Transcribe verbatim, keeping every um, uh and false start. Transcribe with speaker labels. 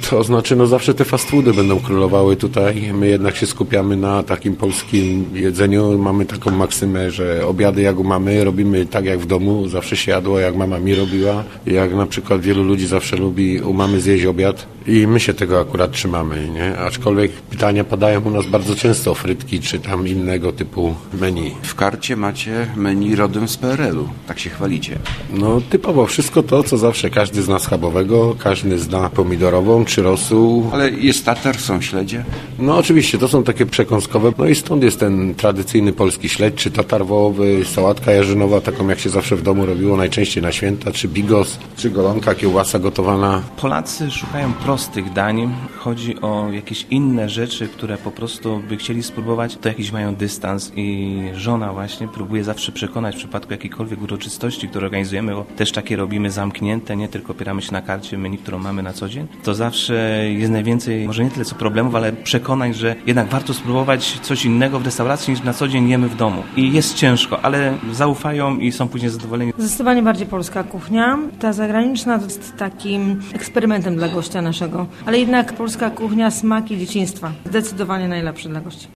Speaker 1: To znaczy, no zawsze te fast foody będą królowały tutaj. My jednak się skupiamy na takim polskim jedzeniu. Mamy taką maksymę, że obiady jak mamy, robimy tak jak w domu. Zawsze się jadło, jak mama mi robiła. Jak na przykład wielu ludzi zawsze lubi u mamy zjeść obiad. I my się tego akurat trzymamy, nie? Aczkolwiek pytania padają u nas bardzo często o frytki, czy tam innego typu menu.
Speaker 2: W karcie macie menu rodem z P R L u. Tak się chwalicie.
Speaker 1: No typowo wszystko to, co zawsze każdy zna schabowego, każdy zna pomidorową czy rosół.
Speaker 2: Ale jest tatar, są śledzie?
Speaker 1: No oczywiście, to są takie przekąskowe. No i stąd jest ten tradycyjny polski śledź, czy tatar wołowy, sałatka jarzynowa, taką jak się zawsze w domu robiło, najczęściej na święta, czy bigos, czy golonka, kiełbasa gotowana.
Speaker 3: Polacy szukają prostych dań. Chodzi o jakieś inne rzeczy, które po prostu by chcieli spróbować, to jakiś mają dystans i żona właśnie próbuje zawsze przekonać w przypadku jakiejkolwiek uroczystości, które organizujemy, bo też takie robimy zamknięte, nie tylko opieramy się na karcie menu, którą mamy na co dzień, to zawsze jest najwięcej, może nie tyle co problemów, ale przekonań, że jednak warto spróbować coś innego w restauracji niż na co dzień jemy w domu. I jest ciężko, ale zaufają i są później zadowoleni.
Speaker 4: Zdecydowanie bardziej polska kuchnia. Ta zagraniczna to jest takim eksperymentem dla gościa naszego, ale jednak polska kuchnia, smaki dzieciństwa. Zdecydowanie najlepsze dla gości.